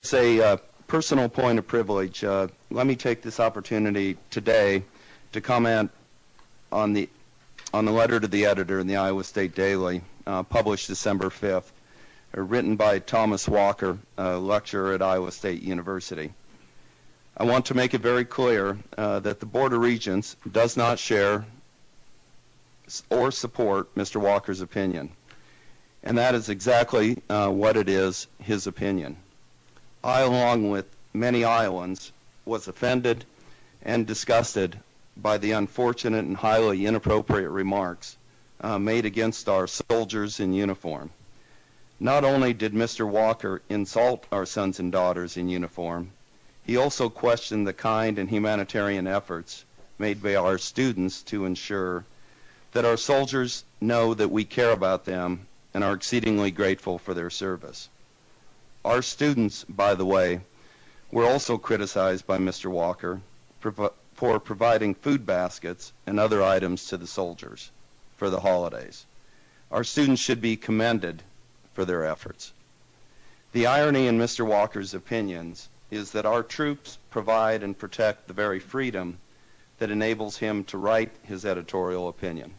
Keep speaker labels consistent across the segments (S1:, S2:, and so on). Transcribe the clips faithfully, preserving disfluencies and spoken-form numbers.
S1: a uh, personal point of privilege. Uh, let me take this opportunity today to comment on the on the letter to the editor in the Iowa State Daily, uh, published December fifth, uh, written by Thomas Walker, a lecturer at Iowa State University. I want to make it very clear uh, that the Board of Regents does not share or support Mister Walker's opinion, and that is exactly uh, what it is, his opinion. I, along with many Iowans, was offended and disgusted by the unfortunate and highly inappropriate remarks uh, made against our soldiers in uniform. Not only did Mister Walker insult our sons and daughters in uniform, he also questioned the kind and humanitarian efforts made by our students to ensure that our soldiers know that we care about them and are exceedingly grateful for their service. Our students, by the way, were also criticized by Mister Walker for, for providing food baskets and other items to the soldiers for the holidays. Our students should be commended for their efforts. The irony in Mister Walker's opinions is that our troops provide and protect the very freedom that enables him to write his editorial opinion.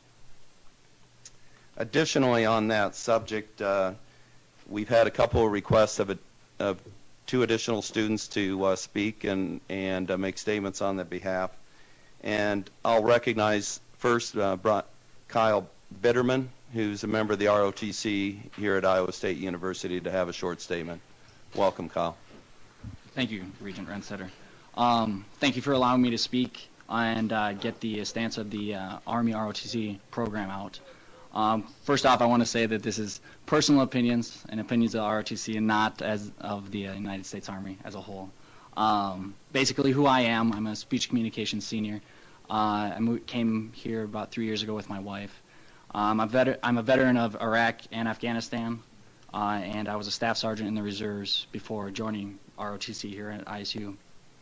S1: Additionally, on that subject, uh, we've had a couple of requests of, a, of two additional students to uh, speak and, and uh, make statements on their behalf. And I'll recognize first uh, Kyle Bitterman, who's a member of the R O T C here at Iowa State University, to have a short statement. Welcome, Kyle.
S2: Thank you, Regent Rensetter. Um, thank you for allowing me to speak and uh, get the stance of the uh, Army R O T C program out. Um, first off, I want to say that this is personal opinions and opinions of the R O T C and not as of the uh, United States Army as a whole. Um, basically who I am, I'm a speech communications senior. Uh, I moved, came here about three years ago with my wife. Um, I'm, a veter I'm a veteran of Iraq and Afghanistan, uh, and I was a staff sergeant in the reserves before joining R O T C here at I S U.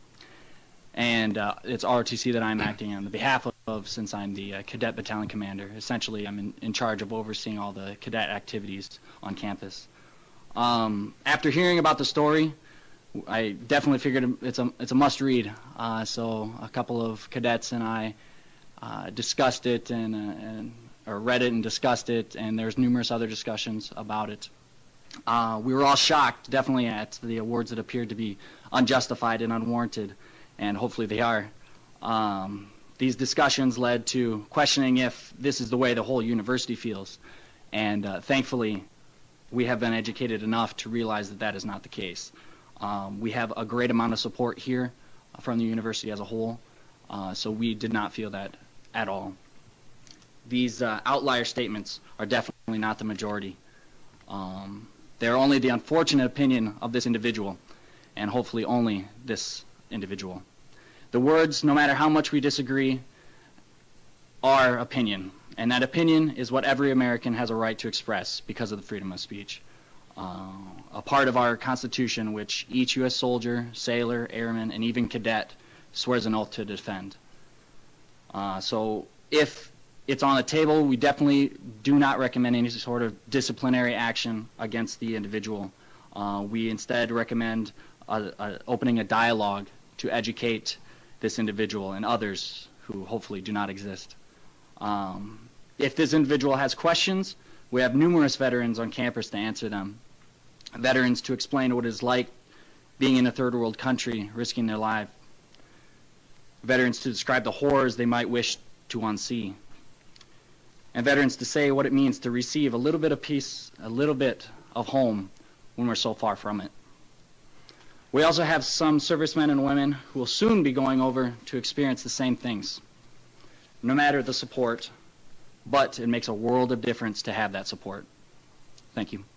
S2: And uh, it's R O T C that I'm acting on the behalf of, of since I'm the uh, cadet battalion commander. Essentially, I'm in, in charge of overseeing all the cadet activities on campus. Um, after hearing about the story, I definitely figured it's a, it's a must-read. Uh, so a couple of cadets and I uh, discussed it and, uh, and or read it and discussed it, and there's numerous other discussions about it. Uh, we were all shocked, definitely, at the awards that appeared to be unjustified and unwarranted, and hopefully they are. Um, these discussions led to questioning if this is the way the whole university feels, and uh, thankfully we have been educated enough to realize that that is not the case. Um, we have a great amount of support here from the university as a whole, uh, so we did not feel that at all. These uh, outlier statements are definitely not the majority. Um, they're only the unfortunate opinion of this individual, and hopefully only this individual. The words, no matter how much we disagree, are opinion, and that opinion is what every American has a right to express because of the freedom of speech. Uh, a part of our Constitution which each U S soldier, sailor, airman, and even cadet swears an oath to defend. Uh, so if it's on the table, we definitely do not recommend any sort of disciplinary action against the individual. Uh, we instead recommend uh, uh, opening a dialogue to educate this individual and others who hopefully do not exist. Um, if this individual has questions, we have numerous veterans on campus to answer them. Veterans to explain what it's like being in a third world country, risking their life. Veterans to describe the horrors they might wish to unsee. And veterans to say what it means to receive a little bit of peace, a little bit of home when we're so far from it. We also have some servicemen and women who will soon be going over to experience the same things. No matter the support, but it makes a world of difference to have that support. Thank you.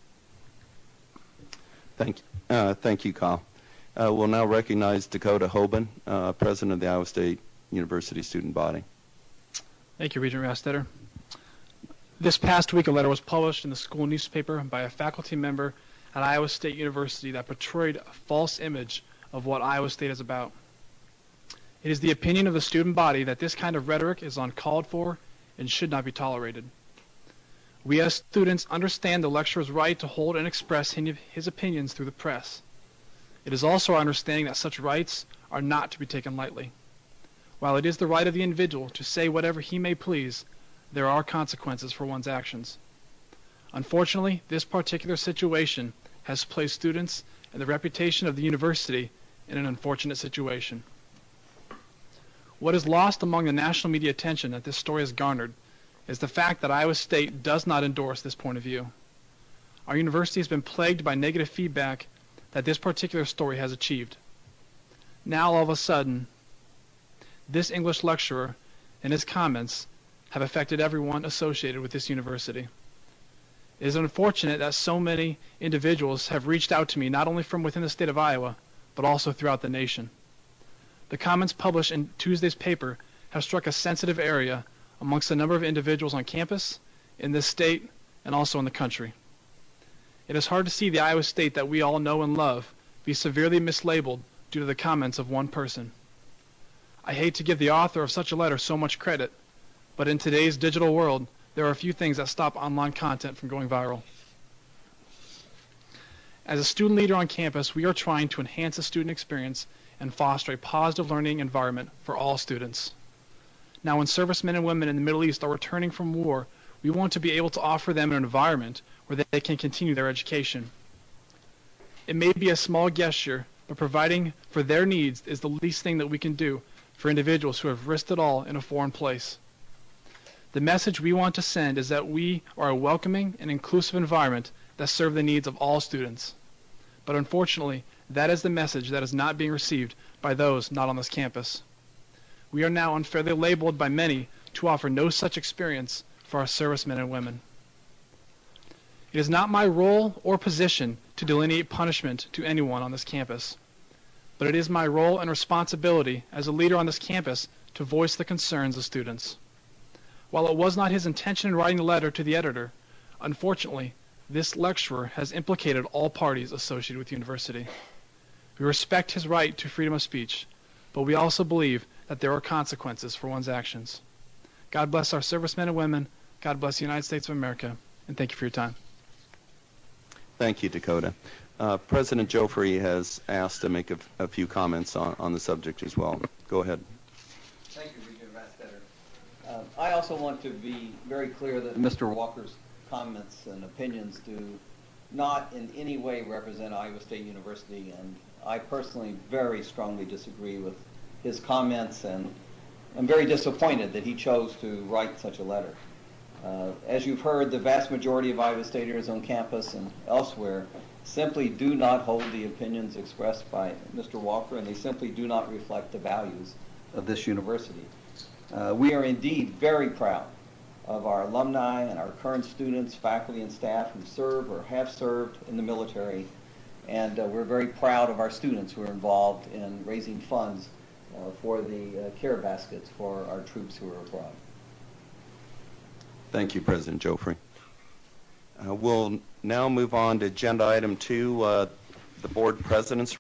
S1: Thank you, uh, thank you, Kyle. Uh, we'll now recognize Dakota Hoban, uh, President of the Iowa State University Student Body.
S3: Thank you, Regent Rastetter. This past week, a letter was published in the school newspaper by a faculty member at Iowa State University that portrayed a false image of what Iowa State is about. It is the opinion of the student body that this kind of rhetoric is uncalled for and should not be tolerated. We as students understand the lecturer's right to hold and express his opinions through the press. It is also our understanding that such rights are not to be taken lightly. While it is the right of the individual to say whatever he may please, there are consequences for one's actions. Unfortunately, this particular situation has placed students and the reputation of the university in an unfortunate situation. What is lost among the national media attention that this story has garnered is the fact that Iowa State does not endorse this point of view. Our university has been plagued by negative feedback that this particular story has achieved. Now, all of a sudden, this English lecturer and his comments have affected everyone associated with this university. It is unfortunate that so many individuals have reached out to me, not only from within the state of Iowa, but also throughout the nation. The comments published in Tuesday's paper have struck a sensitive area amongst a number of individuals on campus, in this state, and also in the country. It is hard to see the Iowa State that we all know and love be severely mislabeled due to the comments of one person. I hate to give the author of such a letter so much credit, but in today's digital world, there are a few things that stop online content from going viral. As a student leader on campus, we are trying to enhance the student experience and foster a positive learning environment for all students. Now, when servicemen and women in the Middle East are returning from war, we want to be able to offer them an environment where they can continue their education. It may be a small gesture, but providing for their needs is the least thing that we can do for individuals who have risked it all in a foreign place. The message we want to send is that we are a welcoming and inclusive environment that serve the needs of all students. But unfortunately, that is the message that is not being received by those not on this campus. We are now unfairly labeled by many to offer no such experience for our servicemen and women. It is not my role or position to delineate punishment to anyone on this campus, but it is my role and responsibility as a leader on this campus to voice the concerns of students. While it was not his intention in writing the letter to the editor, unfortunately, this lecturer has implicated all parties associated with the university. We respect his right to freedom of speech, but we also believe that there are consequences for one's actions. God bless our servicemen and women. God bless the United States of America. And thank you for your time.
S1: Thank you, Dakota. Uh, President Joffrey has asked to make a, a few comments on, on the subject as well. Go ahead.
S4: Thank you, Regent Rastetter. Uh, I also want to be very clear that Mister Walker's comments and opinions do not in any way represent Iowa State University, and I personally very strongly disagree with his comments, and I'm very disappointed that he chose to write such a letter. Uh, as you've heard, the vast majority of Iowa Staters on campus and elsewhere simply do not hold the opinions expressed by Mister Walker, and they simply do not reflect the values of this university. Uh, we are indeed very proud of our alumni and our current students, faculty, and staff who serve or have served in the military, and uh, we're very proud of our students who are involved in raising funds uh, for the uh, care baskets for our troops who are abroad.
S1: Thank you, President Joffrey. Uh, we'll now move on to agenda item two, uh, the board president's